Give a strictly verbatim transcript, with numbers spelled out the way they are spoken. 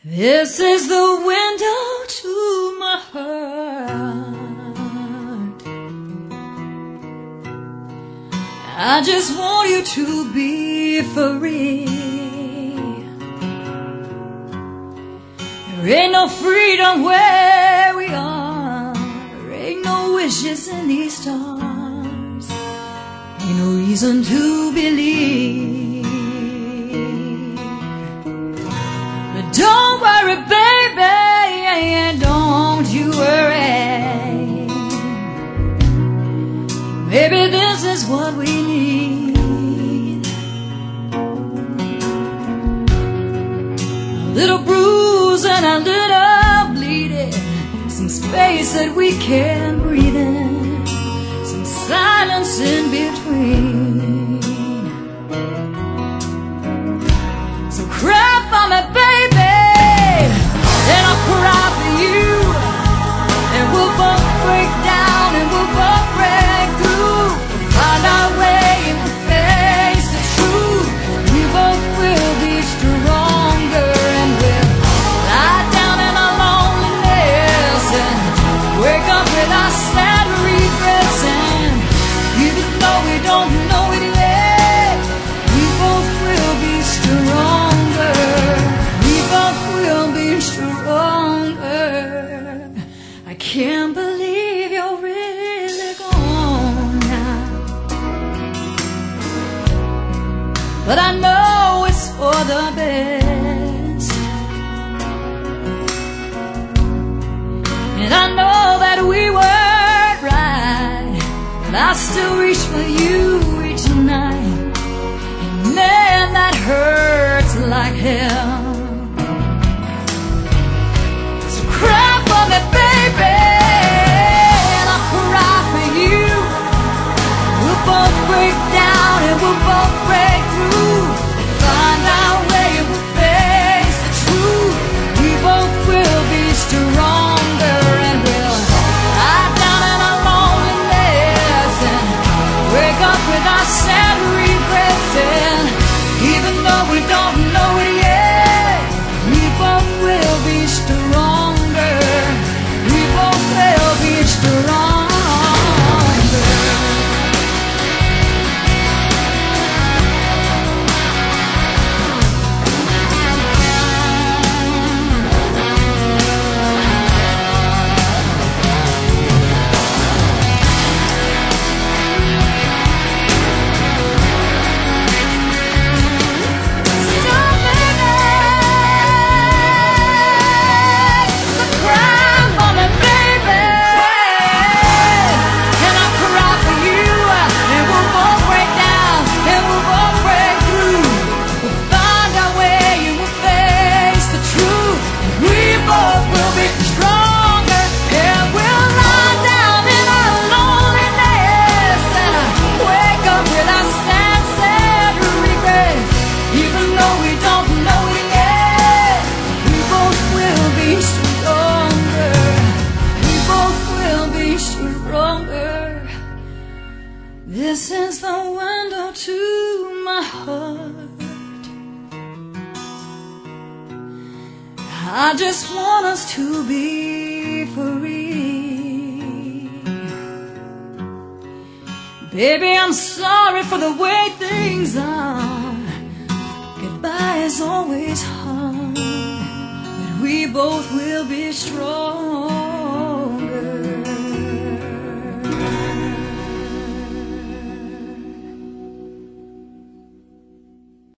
This is the window to my heart. I just want you to be free. There ain't no freedom where we are. There ain't no wishes in these stars. Ain't no reason to believe. Don't worry, baby, don't you worry. Maybe this is what we need. A little bruise and a little bleeding, some space that we can breathe in, some silence in between. So cry for me, baby, and I'll cry for you, and we'll both break down and we'll both break through. We'll find our way and we'll face the truth. We both will be stronger, and we'll lie down in our loneliness and wake up with our sad regrets. And even though we don't know it yet, we both will be stronger. We both will be stronger. I can't believe you're really gone now, but I know it's for the best. And I know that we weren't right, but I still reach for you each night. And man, that hurts like hell. Cry for me, baby, and I'll cry for you. We'll both break down and we'll both break through. Find our way and we'll face the truth. We both will be stronger, and we'll lie down in our loneliness and wake up with our sad regrets. And even though we don't know it yet, we both will be strong. We'll be stronger. This is the window to my heart. I just want us to be free. Baby, I'm sorry for the way things are. Goodbye is always hard, but we both will be strong.